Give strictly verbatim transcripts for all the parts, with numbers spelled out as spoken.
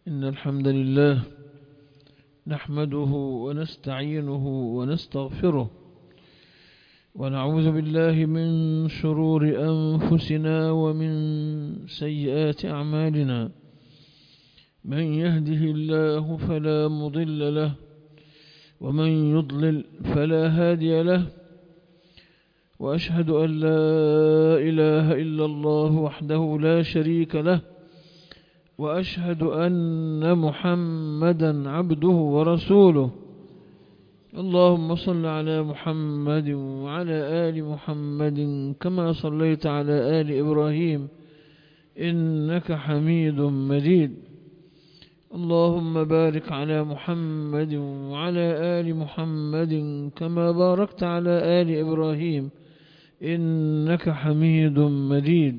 إن الحمد لله نحمده ونستعينه ونستغفره ونعوذ بالله من شرور أنفسنا ومن سيئات أعمالنا. من يهده الله فلا مضل له ومن يضلل فلا هادي له، وأشهد أن لا إله إلا الله وحده لا شريك له، وأشهد أن محمدا عبده ورسوله. اللهم صل على محمد وعلى آل محمد كما صليت على آل إبراهيم إنك حميد مجيد. اللهم بارك على محمد وعلى آل محمد كما باركت على آل إبراهيم إنك حميد مجيد.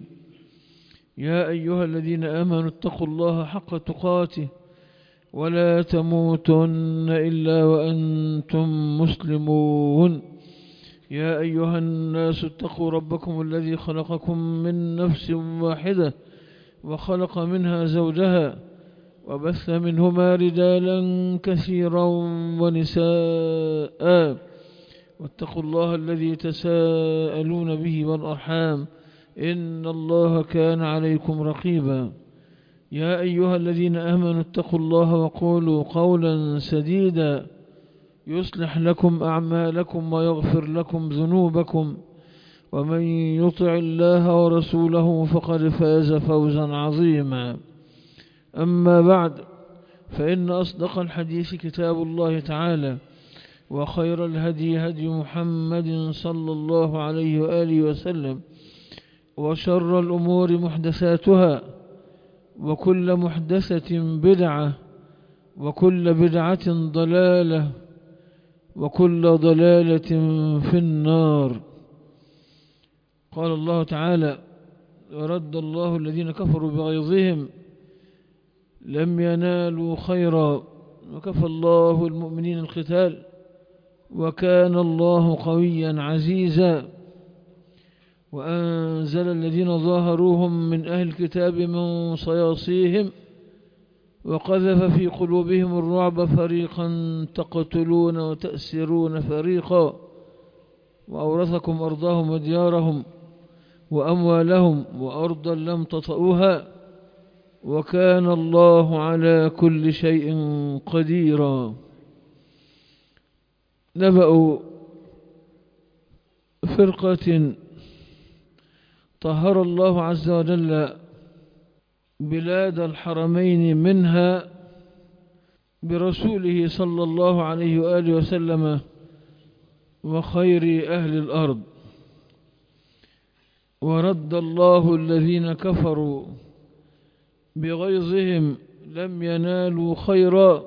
يا أيها الذين آمنوا اتقوا الله حق تقاته ولا تموتن إلا وأنتم مسلمون. يا أيها الناس اتقوا ربكم الذي خلقكم من نفس واحدة وخلق منها زوجها وبث منهما رجالا كثيرا ونساء، واتقوا الله الذي تساءلون به والأرحام إن الله كان عليكم رقيبا. يا أيها الذين آمنوا اتقوا الله وقولوا قولا سديدا يصلح لكم أعمالكم ويغفر لكم ذنوبكم، ومن يطع الله ورسوله فقد فاز فوزا عظيما. أما بعد، فإن أصدق الحديث كتاب الله تعالى، وخير الهدي هدي محمد صلى الله عليه وآله وسلم، وشر الأمور محدثاتها، وكل محدثة بدعة، وكل بدعة ضلالة، وكل ضلالة في النار. قال الله تعالى: ورد الله الذين كفروا بغيظهم لم ينالوا خيرا وكفى الله المؤمنين القتال وكان الله قويا عزيزا. وأنزل الذين ظاهروهم من أهل الكتاب من صياصيهم وقذف في قلوبهم الرعب فريقا تقتلون وتأسرون فريقا، وأورثكم أرضهم وديارهم وأموالهم وأرضا لم تطئوها وكان الله على كل شيء قديرا. نبأ فرقة طهر الله عز وجل بلاد الحرمين منها برسوله صلى الله عليه وآله وسلم وخير أهل الأرض، ورد الله الذين كفروا بغيظهم لم ينالوا خيرا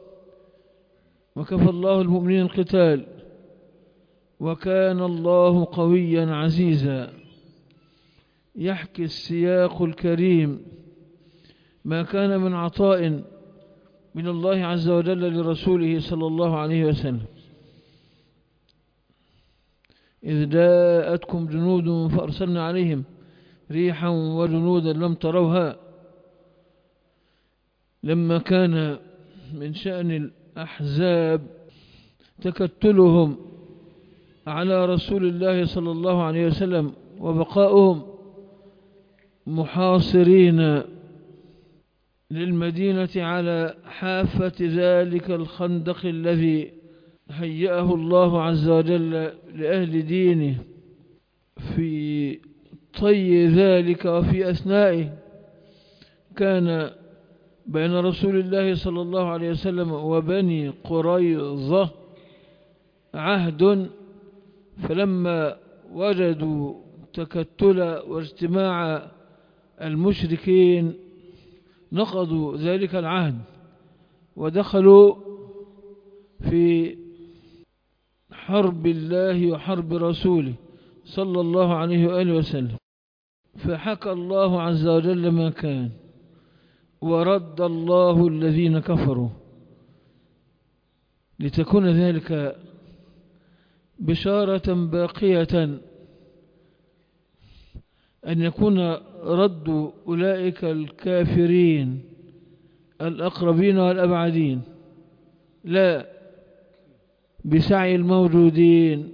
وكفى الله المؤمنين القتال وكان الله قويا عزيزا. يحكي السياق الكريم ما كان من عطاء من الله عز وجل لرسوله صلى الله عليه وسلم، إذ جاءتكم جنود فأرسلنا عليهم ريحا وجنودا لم تروها. لما كان من شأن الأحزاب تكتلهم على رسول الله صلى الله عليه وسلم وبقاؤهم محاصرين للمدينة على حافة ذلك الخندق الذي هيأه الله عز وجل لأهل دينه، في طي ذلك وفي أثنائه كان بين رسول الله صلى الله عليه وسلم وبني قريظة عهد، فلما وجدوا تكتل واجتماع المشركين نقضوا ذلك العهد ودخلوا في حرب الله وحرب رسوله صلى الله عليه وآله وسلم. فحكى الله عز وجل ما كان ورد الله الذين كفروا، لتكون ذلك بشارة باقية أن يكون رد أولئك الكافرين الأقربين والأبعدين، لا بسعي الموجودين،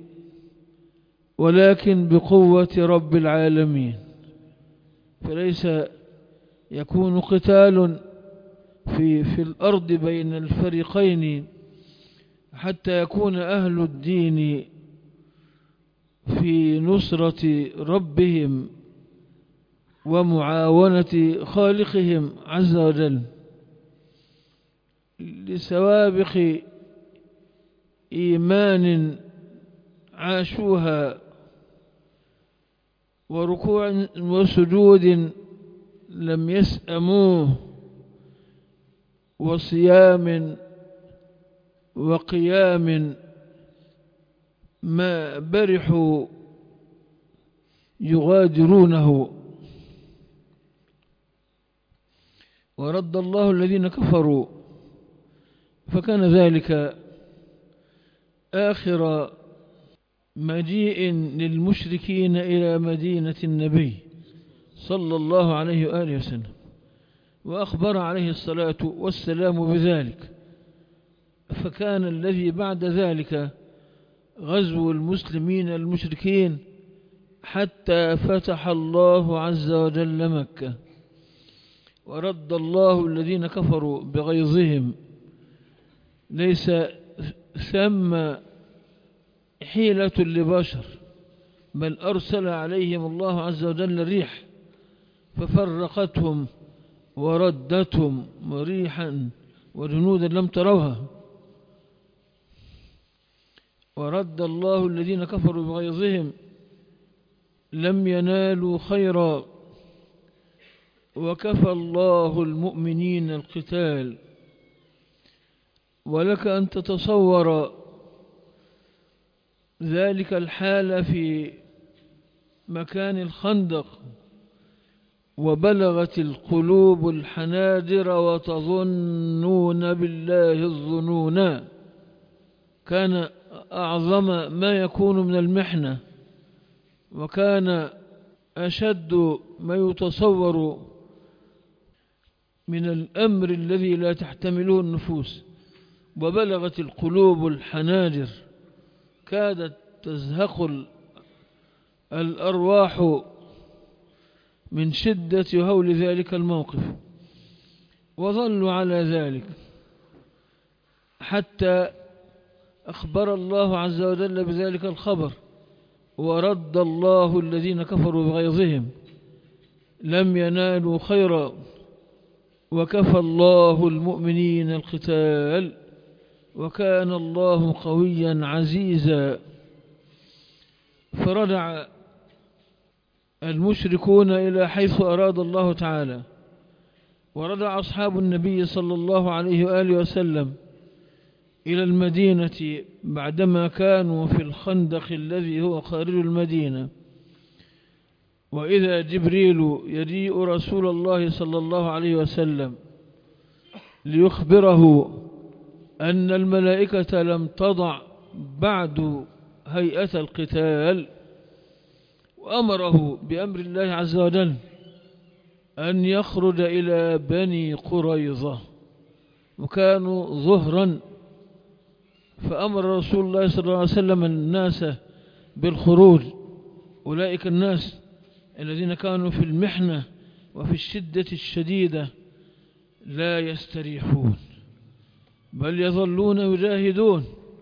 ولكن بقوة رب العالمين. فليس يكون قتال في, في الأرض بين الفريقين حتى يكون أهل الدين في نصرة ربهم ومعاونة خالقهم عز وجل، لسوابق إيمان عاشوها، وركوع وسجود لم يسأموه، وصيام وقيام ما برحوا يغادرونه. ورد الله الذين كفروا، فكان ذلك آخر مجيء للمشركين إلى مدينة النبي صلى الله عليه وآله وسلم، وأخبر عليه الصلاة والسلام بذلك. فكان الذي بعد ذلك غزو المسلمين المشركين حتى فتح الله عز وجل مكة، ورد الله الذين كفروا بغيظهم. ليس ثم حيلة لبشر، بل أرسل عليهم الله عز وجل الريح ففرقتهم وردتهم ريحا وجنودا لم تروها. ورد الله الذين كفروا بغيظهم لم ينالوا خيرا، وكفى الله المؤمنين القتال. ولك أن تتصور ذلك الحال في مكان الخندق، وبلغت القلوب الحناجر وتظنون بالله الظنونا. كان أعظم ما يكون من المحنة، وكان أشد ما يتصور من الأمر الذي لا تحتمله النفوس. وبلغت القلوب الحناجر، كادت تزهق الأرواح من شدة هول ذلك الموقف، وظلوا على ذلك حتى أخبر الله عز وجل بذلك الخبر. ورد الله الذين كفروا بغيظهم لم ينالوا خيرا، وكفى الله المؤمنين القتال، وكان الله قويا عزيزا. فرجع المشركون إلى حيث أراد الله تعالى، ورجع أصحاب النبي صلى الله عليه وآله وسلم إلى المدينة بعدما كانوا في الخندق الذي هو خارج المدينة. وإذا جبريل يجيء رسول الله صلى الله عليه وسلم ليخبره أن الملائكة لم تضع بعد هيئة القتال، وأمره بأمر الله عز وجل أن يخرج إلى بني قريظة، وكانوا ظهرا. فأمر رسول الله صلى الله عليه وسلم الناس بالخروج، أولئك الناس الذين كانوا في المحنة وفي الشدة الشديدة لا يستريحون، بل يظلون يجاهدون.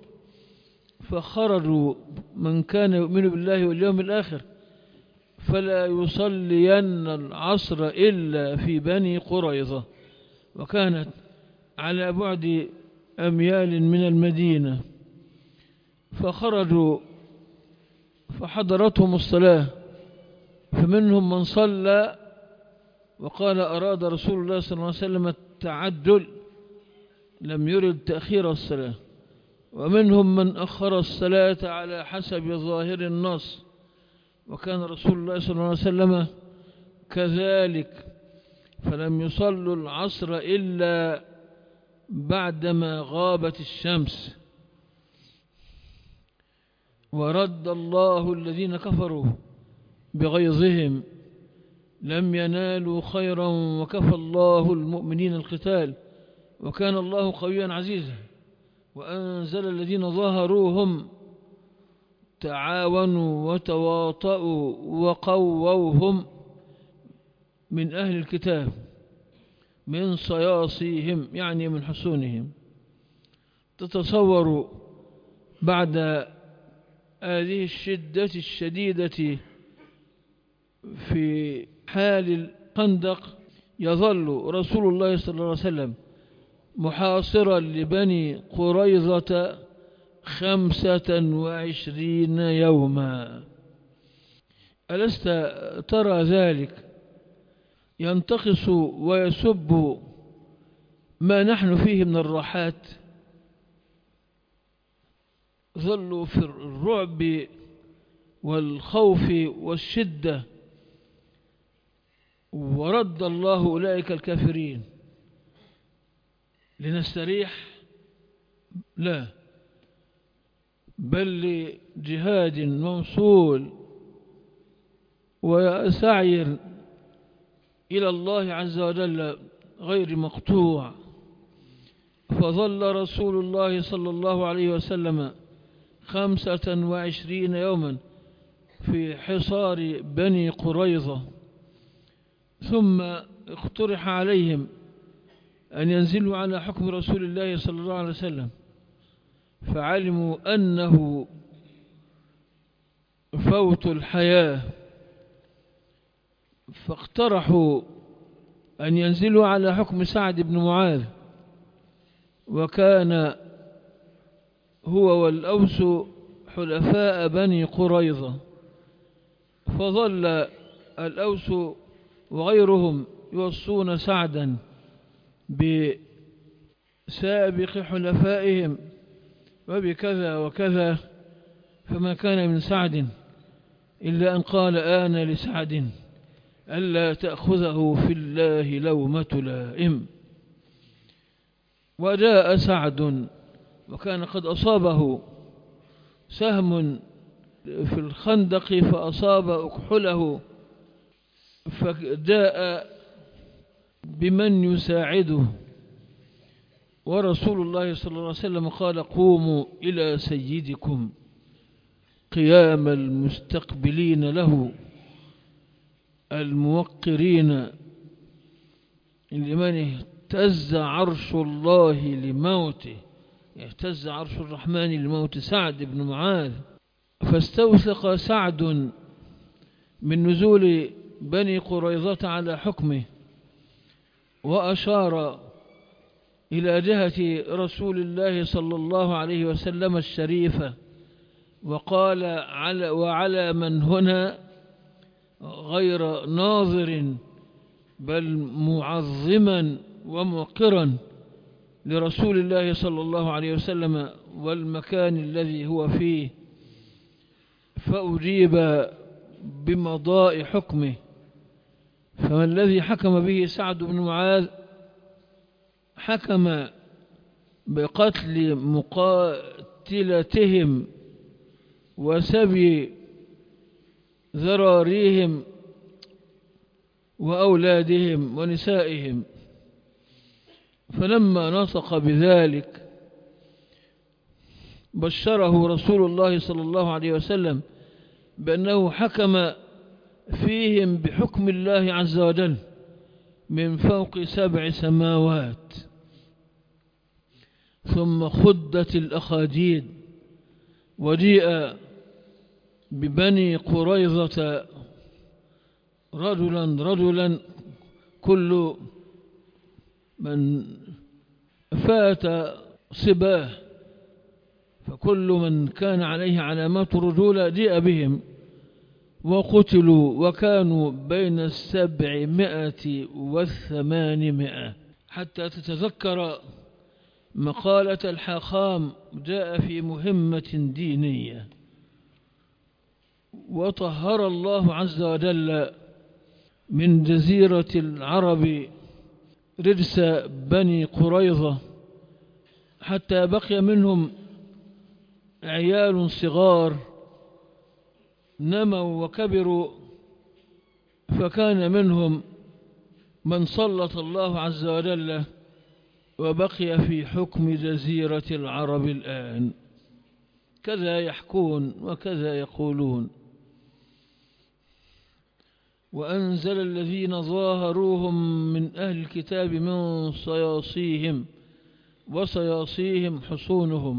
فخرجوا من كان يؤمن بالله واليوم الآخر فلا يصلين العصر إلا في بني قريظة، وكانت على بعد أميال من المدينة. فخرجوا فحضرتهم الصلاة، فمنهم من صلى وقال أراد رسول الله صلى الله عليه وسلم التعجل، لم يرد تأخير الصلاة. ومنهم من أخر الصلاة على حسب ظاهر النص، وكان رسول الله صلى الله عليه وسلم كذلك، فلم يصلوا العصر إلا بعدما غابت الشمس. ورد الله الذين كفروا بغيظهم لم ينالوا خيرا، وكفى الله المؤمنين القتال، وكان الله قويا عزيزا. وأنزل الذين ظاهروهم تعاونوا وتواطؤوا وقووهم من أهل الكتاب من صياصيهم، يعني من حصونهم. تتصوروا بعد هذه الشدة الشديدة في حال الخندق يظل رسول الله صلى الله عليه وسلم محاصرا لبني قريظة خمسة وعشرين يوما. ألست ترى ذلك؟ ينتقص ويسب ما نحن فيه من الراحات. ظلوا في الرعب والخوف والشدة، ورد الله أولئك الكافرين. لنستريح؟ لا، بل لجهاد موصول وسعي إلى الله عز وجل غير مقطوع. فظل رسول الله صلى الله عليه وسلم خمسة وعشرين يوما في حصار بني قريظة، ثم اقترح عليهم أن ينزلوا على حكم رسول الله صلى الله عليه وسلم، فعلموا أنه فوت الحياة، فاقترحوا أن ينزلوا على حكم سعد بن معاذ، وكان هو والأوس حلفاء بني قريظة. فظل الأوس وغيرهم يوصون سعدا بسابق حلفائهم وبكذا وكذا، فما كان من سعد إلا أن قال آن لسعد ألا تأخذه في الله لومة لائم. وجاء سعد وكان قد أصابه سهم في الخندق فأصاب أكحله، فجاء بمن يساعده، ورسول الله صلى الله عليه وسلم قال قوموا إلى سيدكم قيام المستقبلين له الموقرين لمن اهتز عرش الله لموته، اهتز عرش الرحمن لموت سعد بن معاذ. فاستوثق سعد من نزول بني قريظة على حكمه، وأشار إلى جهة رسول الله صلى الله عليه وسلم الشريفة، وقال على وعلى من هنا غير ناظر بل معظما وموقرا لرسول الله صلى الله عليه وسلم والمكان الذي هو فيه. فأجيب بمضاء حكمه. فما الذي حكم به سعد بن معاذ؟ حكم بقتل مقاتلتهم وسبي ذراريهم وأولادهم ونسائهم. فلما نطق بذلك بشره رسول الله صلى الله عليه وسلم بأنه حكم فيهم بحكم الله عز وجل من فوق سبع سماوات. ثم خدت الأخاديد وجيء ببني قريظة رجلا رجلا، كل من فات صباه، فكل من كان عليه علامات الرجولة جاء بهم وقتلوا، وكانوا بين السبعمائة والثمانمائة. حتى تتذكر مقالة الحاخام جاء في مهمة دينية، وطهر الله عز وجل من جزيرة العرب رجس بني قريظة، حتى بقي منهم عيال صغار نموا وكبروا، فكان منهم من سلط الله عز وجل وبقي في حكم جزيرة العرب الآن، كذا يحكون وكذا يقولون. وأنزل الذين ظاهروهم من أهل الكتاب من صياصيهم وصياصيهم حصونهم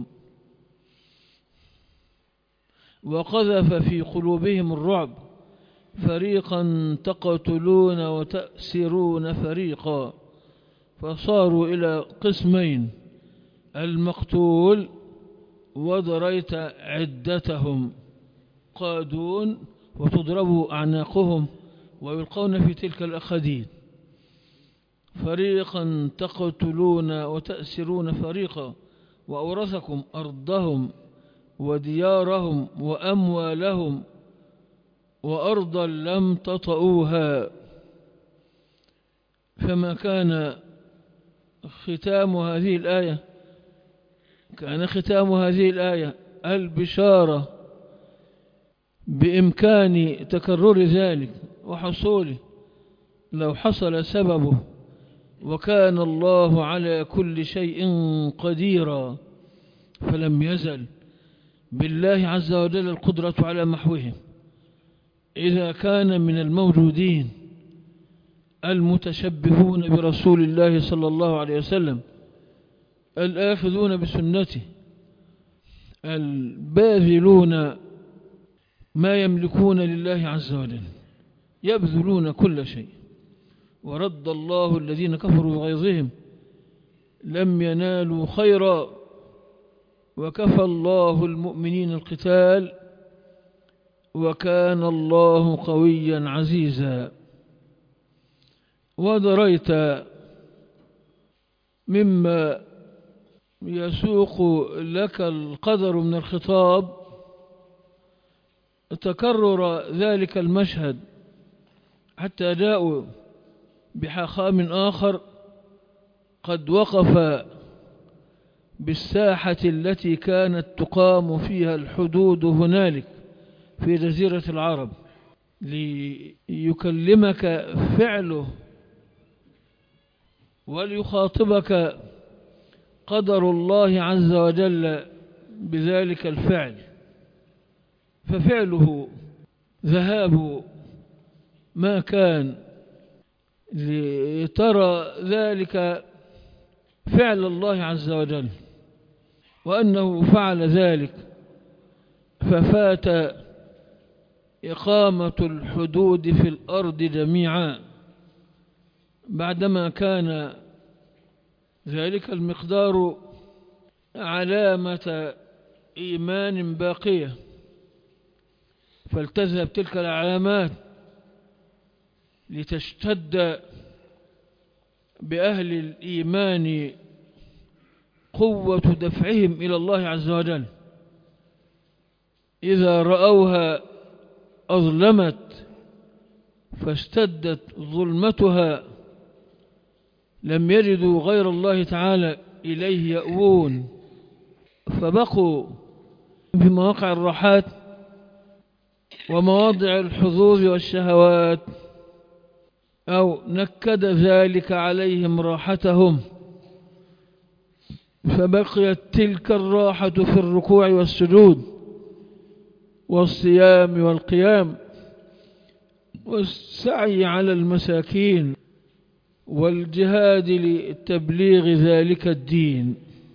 وقذف في قلوبهم الرعب فريقا تقتلون وتأسرون فريقا، فصاروا إلى قسمين: المقتول وضريت عدتهم، قادون وتضرب أعناقهم ويلقون في تلك الأخديد. فريقا تقتلون وتأسرون فريقا وأورثكم أرضهم وديارهم وأموالهم وأرضا لم تطئوها. فما كان ختام هذه الآية كان ختام هذه الآية البشارة بإمكان تكرر ذلك وحصوله لو حصل سببه، وكان الله على كل شيء قديرا، فلم يزل بالله عز وجل القدرة على محوهم إذا كان من الموجودين المتشبهون برسول الله صلى الله عليه وسلم الآخذون بسنته الباذلون ما يملكون لله عز وجل، يبذلون كل شيء. ورد الله الذين كفروا بغيظهم لم ينالوا خيرا وكفى الله المؤمنين القتال وكان الله قويا عزيزا. ودريت مما يسوق لك القدر من الخطاب تكرر ذلك المشهد حتى جاءوا بحاخام آخر قد وقف بالساحة التي كانت تقام فيها الحدود هنالك في جزيرة العرب ليكلمك فعله وليخاطبك قدر الله عز وجل بذلك الفعل. ففعله ذهاب ما كان لترى ذلك فعل الله عز وجل، وأنه فعل ذلك ففات إقامة الحدود في الأرض جميعا بعدما كان ذلك المقدار علامة إيمان باقية، فلتذهب تلك العلامات لتشتد بأهل الإيمان قوة دفعهم إلى الله عز وجل. إذا رأوها أظلمت فاشتدت ظلمتها لم يجدوا غير الله تعالى إليه يأوون، فبقوا في مواقع الراحات ومواضع الحظوظ والشهوات، أو نكد ذلك عليهم راحتهم، فبقيت تلك الراحة في الركوع والسجود والصيام والقيام والسعي على المساكين والجهاد لتبليغ ذلك الدين.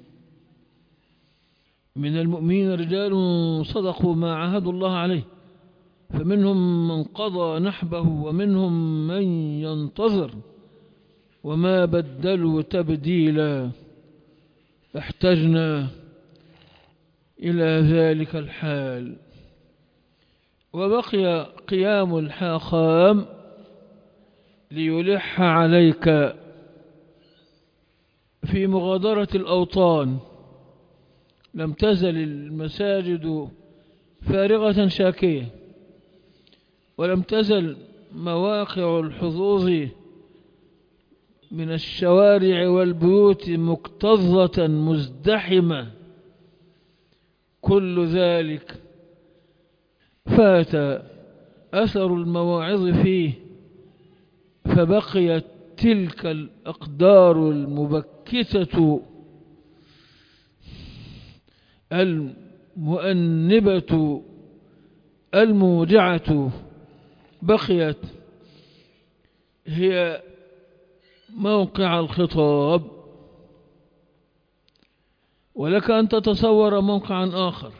من المؤمنين رجال صدقوا ما عاهدوا الله عليه، فمنهم من قضى نحبه ومنهم من ينتظر وما بدلوا تبديلا. احتجنا إلى ذلك الحال. وبقي قيام الحاخام ليلح عليك في مغادرة الأوطان. لم تزل المساجد فارغة شاكية، ولم تزل مواقع الحظوظ من الشوارع والبيوت مكتظة مزدحمة. كل ذلك فات أثر المواعظ فيه، فبقيت تلك الأقدار المبكرة الساكتة المؤنبة المودعة بقيت هي موقع الخطاب، ولك أن تتصور موقعا آخر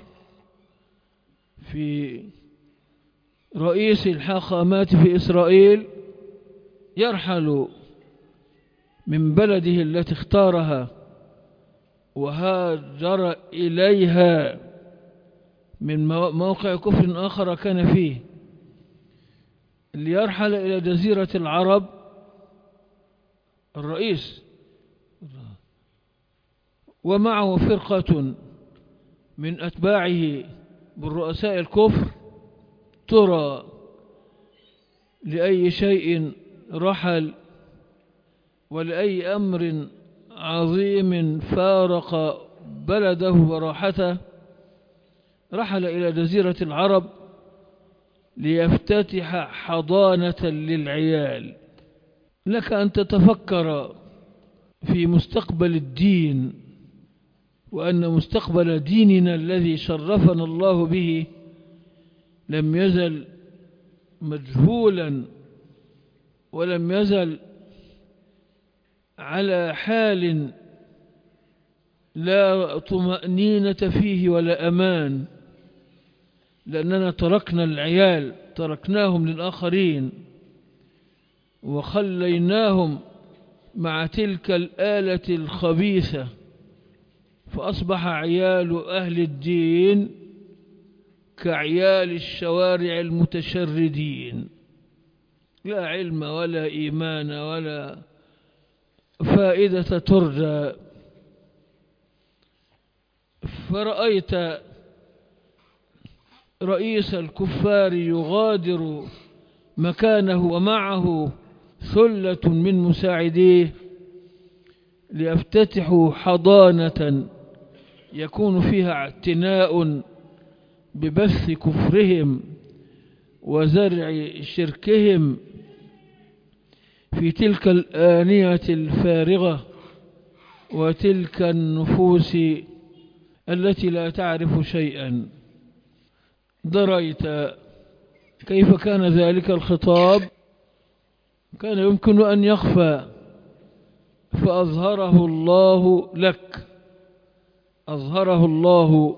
في رئيس الحاخامات في إسرائيل يرحل من بلده التي اختارها وهاجر إليها من موقع كفر آخر كان فيه، ليرحل إلى جزيرة العرب الرئيس ومعه فرقة من أتباعه بالرؤساء الكفر، ترى لأي شيء رحل ولأي أمر عظيم فارق بلده وراحته. رحل إلى جزيرة العرب ليفتتح حضانة للعيال. لك أن تتفكر في مستقبل الدين، وأن مستقبل ديننا الذي شرفنا الله به لم يزل مجهولا، ولم يزل على حال لا طمأنينة فيه ولا أمان، لأننا تركنا العيال، تركناهم للآخرين وخليناهم مع تلك الآلة الخبيثة، فأصبح عيال أهل الدين كعيال الشوارع المتشردين، لا علم ولا إيمان ولا فائدة ترجى. فرأيت رئيس الكفار يغادر مكانه ومعه ثلة من مساعديه ليفتتحوا حضانة يكون فيها اعتناء ببث كفرهم وزرع شركهم في تلك الآنية الفارغة وتلك النفوس التي لا تعرف شيئا. دريت كيف كان ذلك الخطاب؟ كان يمكن أن يخفى، فأظهره الله لك، أظهره الله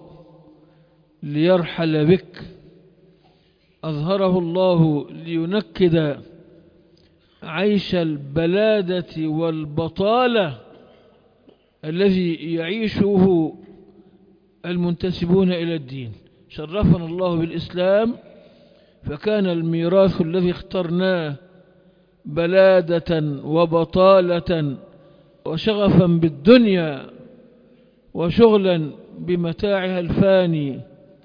ليرحل بك، أظهره الله لينكد عيش البلادة والبطالة الذي يعيشه المنتسبون إلى الدين. شرفنا الله بالإسلام، فكان الميراث الذي اخترناه بلادة وبطالة وشغفا بالدنيا وشغلا بمتاعها الفاني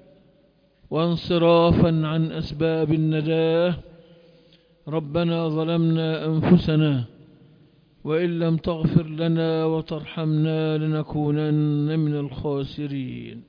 وانصرافا عن أسباب النجاة. ربنا ظلمنا أنفسنا وإن لم تغفر لنا وترحمنا لنكونن من الخاسرين.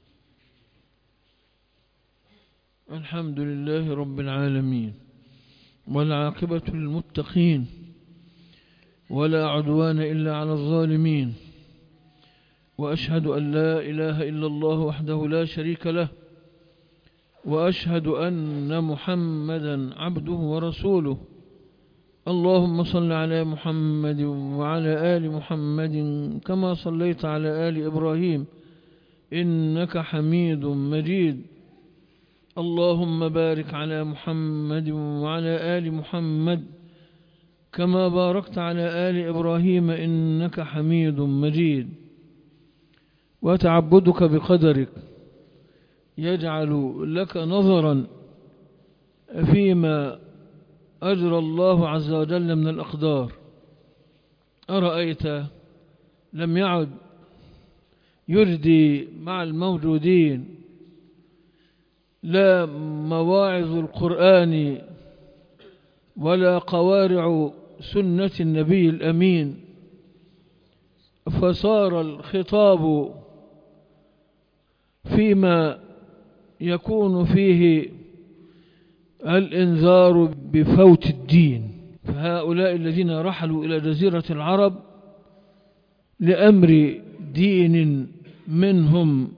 الحمد لله رب العالمين، والعاقبة للمتقين، ولا عدوان إلا على الظالمين، وأشهد أن لا إله إلا الله وحده لا شريك له، وأشهد أن محمدا عبده ورسوله. اللهم صل على محمد وعلى آل محمد كما صليت على آل إبراهيم إنك حميد مجيد. اللهم بارك على محمد وعلى آل محمد كما باركت على آل إبراهيم إنك حميد مجيد. وتعبدك بقدرك يجعل لك نظرا فيما أجرى الله عز وجل من الأقدار. أرأيت لم يعد يردي مع الموجودين لا مواعظ القرآن ولا قوارع سنة النبي الأمين، فصار الخطاب فيما يكون فيه الإنذار بفوت الدين. فهؤلاء الذين رحلوا إلى جزيرة العرب لأمر دين منهم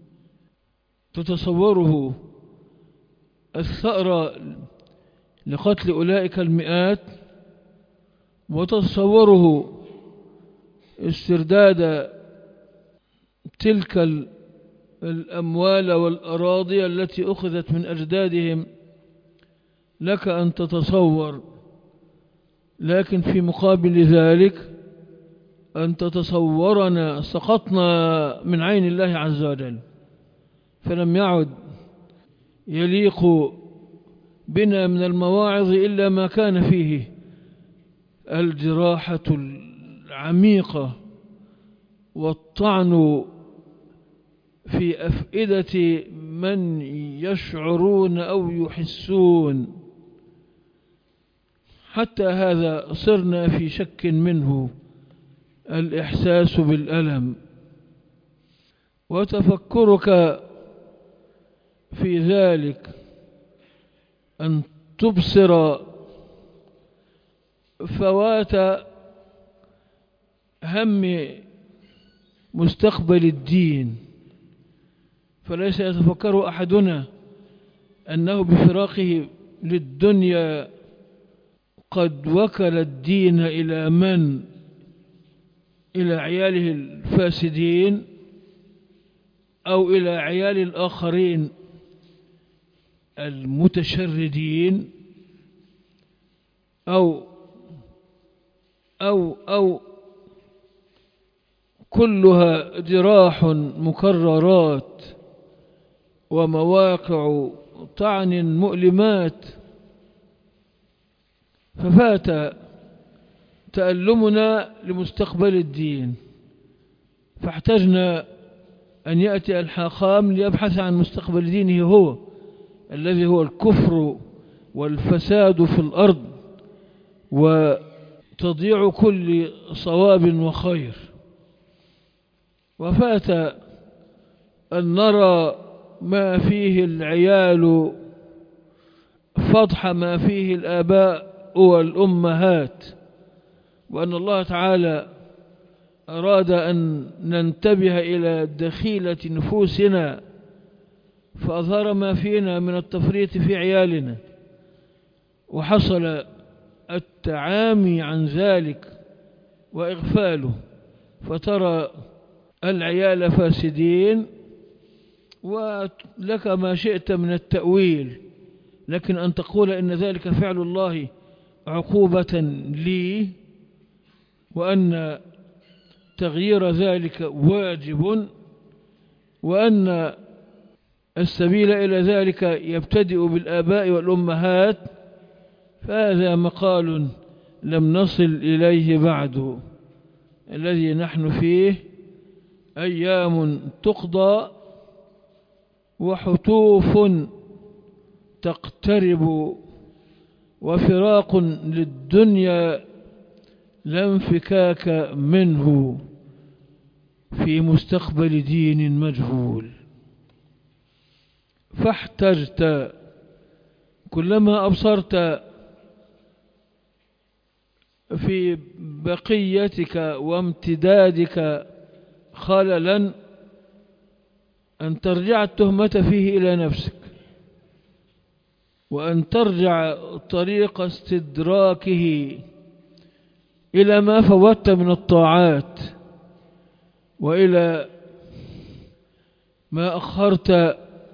تتصوره الثأر لقتل أولئك المئات، وتتصوره استرداد تلك الأموال والأراضي التي أخذت من أجدادهم، لك أن تتصور. لكن في مقابل ذلك أن تتصورنا سقطنا من عين الله عز وجل، فلم يعد يليق بنا من المواعظ إلا ما كان فيه الجراحة العميقة والطعن في أفئدة من يشعرون أو يحسون. حتى هذا صرنا في شك منه، الإحساس بالألم. وتفكرك في ذلك أن تبصر فوات هم مستقبل الدين، فليس يتفكر أحدنا أنه بفراقه للدنيا قد وكل الدين إلى من؟ إلى عياله الفاسدين أو إلى عيال الآخرين المتشردين، أو أو أو كلها جراح مكررات ومواقع طعن مؤلمات. ففات تألمنا لمستقبل الدين، فاحتجنا أن يأتي الحاخام ليبحث عن مستقبل دينه هو، الذي هو الكفر والفساد في الأرض وتضيع كل صواب وخير. وفات أن نرى ما فيه العيال فضح ما فيه الآباء والأمهات، وأن الله تعالى أراد أن ننتبه إلى دخيلة نفوسنا فأظهر ما فينا من التفريط في عيالنا، وحصل التعامي عن ذلك وإغفاله، فترى العيال فاسدين ولك ما شئت من التأويل، لكن أن تقول إن ذلك فعل الله عقوبة لي، وأن تغيير ذلك واجب، وأن السبيل إلى ذلك يبتدئ بالآباء والأمهات، فهذا مقال لم نصل إليه بعد. الذي نحن فيه أيام تقضى وحتوف تقترب وفراق للدنيا لا انفكاك منه في مستقبل دين مجهول. فاحتجت كلما أبصرت في بقيتك وامتدادك خللا أن ترجع التهمة فيه إلى نفسك، وأن ترجع طريق استدراكه إلى ما فوتت من الطاعات، وإلى ما أخرت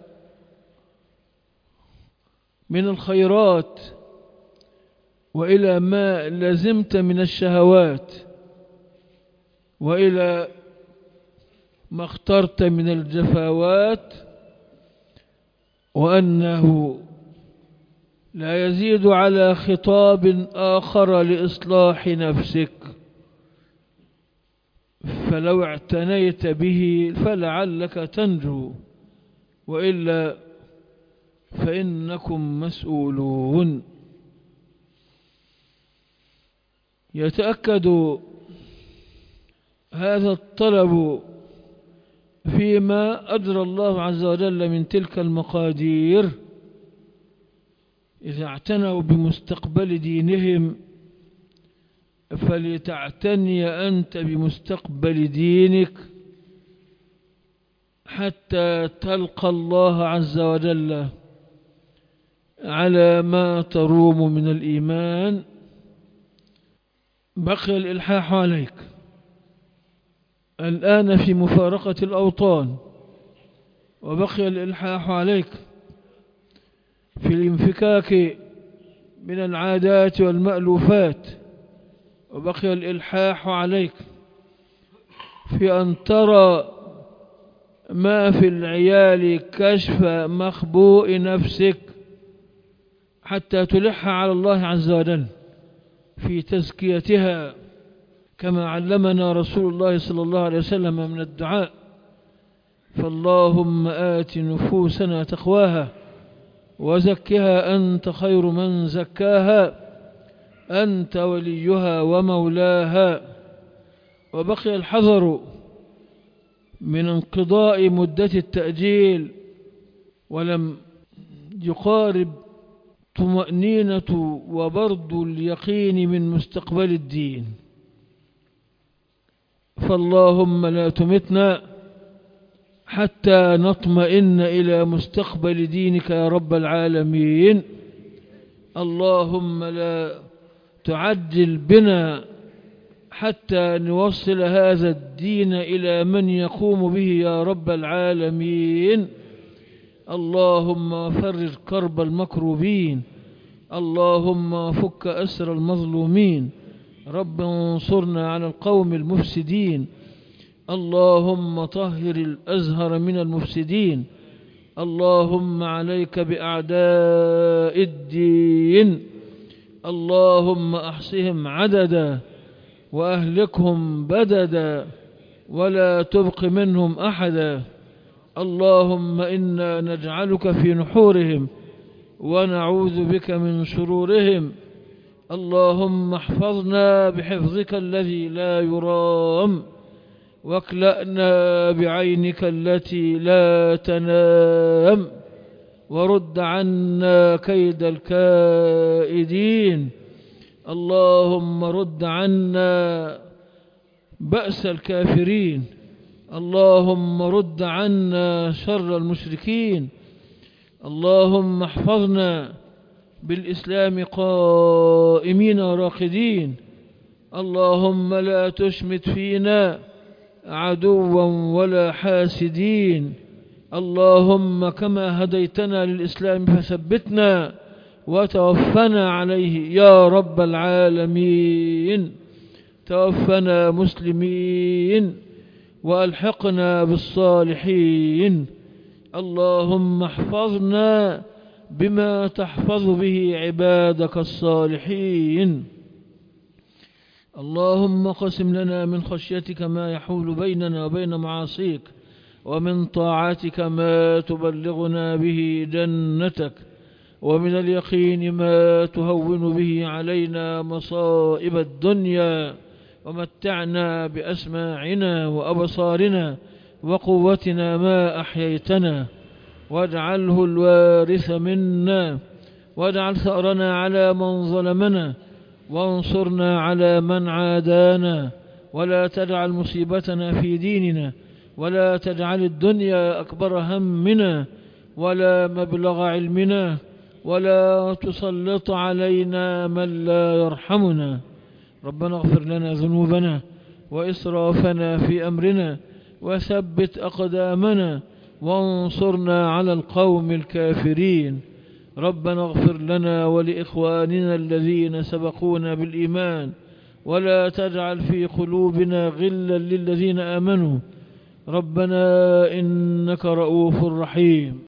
من الخيرات، وإلى ما لزمت من الشهوات، وإلى ما اخترت من الجفاوات، وأنه لا يزيد على خطاب آخر لإصلاح نفسك، فلو اعتنيت به فلعلك تنجو، وإلا فإنكم مسؤولون. يتأكد هذا الطلب فيما أجرى الله عز وجل من تلك المقادير إذا اعتنوا بمستقبل دينهم فلتعتني أنت بمستقبل دينك حتى تلقى الله عز وجل على ما تروم من الإيمان. بقي الإلحاح عليك الآن في مفارقة الأوطان، وبقي الإلحاح عليك في الانفكاك من العادات والمألوفات، وبقي الإلحاح عليك في أن ترى ما في العيال كشف مخبوء نفسك حتى تلح على الله عز وجل في تزكيتها كما علمنا رسول الله صلى الله عليه وسلم من الدعاء: فاللهم آت نفوسنا تقواها وزكها أنت خير من زكاها أنت وليها ومولاها. وبقي الحذر من انقضاء مدة التأجيل ولم يقارب طمأنينة وبرد اليقين من مستقبل الدين. فاللهم لا تمتنا حتى نطمئن إلى مستقبل دينك يا رب العالمين. اللهم لا تعجل بنا حتى نوصل هذا الدين إلى من يقوم به يا رب العالمين. اللهم فرج كرب المكروبين، اللهم فك أسر المظلومين، رب انصرنا على القوم المفسدين. اللهم طهر الأزهر من المفسدين. اللهم عليك بأعداء الدين، اللهم أحصهم عددا وأهلكهم بددا ولا تبق منهم أحدا. اللهم إنا نجعلك في نحورهم ونعوذ بك من شرورهم. اللهم احفظنا بحفظك الذي لا يرام، واكلأنا بعينك التي لا تنام، ورد عنا كيد الكائدين. اللهم رد عنا بأس الكافرين، اللهم رد عنا شر المشركين. اللهم احفظنا بالإسلام قائمين راقدين. اللهم لا تشمت فينا عدوا ولا حاسدين. اللهم كما هديتنا للإسلام فثبتنا وتوفنا عليه يا رب العالمين. توفنا مسلمين وألحقنا بالصالحين. اللهم احفظنا بما تحفظ به عبادك الصالحين. اللهم قسم لنا من خشيتك ما يحول بيننا وبين معاصيك، ومن طاعتك ما تبلغنا به جنتك، ومن اليقين ما تهون به علينا مصائب الدنيا، ومتعنا بأسماعنا وأبصارنا وقوتنا ما أحييتنا، واجعله الوارث منا، واجعل ثأرنا على من ظلمنا، وانصرنا على من عادانا، ولا تجعل مصيبتنا في ديننا، ولا تجعل الدنيا أكبر همنا ولا مبلغ علمنا، ولا تسلط علينا من لا يرحمنا. ربنا اغفر لنا ذنوبنا وإسرافنا في أمرنا، وثبت أقدامنا، وانصرنا على القوم الكافرين. ربنا اغفر لنا ولإخواننا الذين سبقونا بالإيمان، ولا تجعل في قلوبنا غلا للذين آمنوا. ربنا إنك رؤوف رحيم.